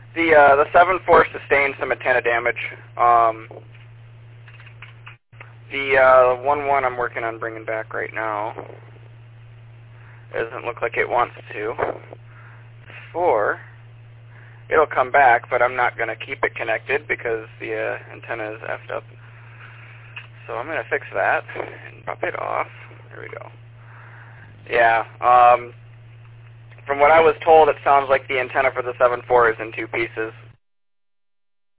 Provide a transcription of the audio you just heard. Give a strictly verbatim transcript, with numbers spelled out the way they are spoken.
The uh, the seven four sustained some antenna damage. Um, the uh, one one I'm working on bringing back right now doesn't look like it wants to. four, it'll come back, but I'm not going to keep it connected because the uh, antenna is effed up. So I'm going to fix that and drop it off. There we go. Yeah, um, from what I was told, it sounds like the antenna for the seven four is in two pieces.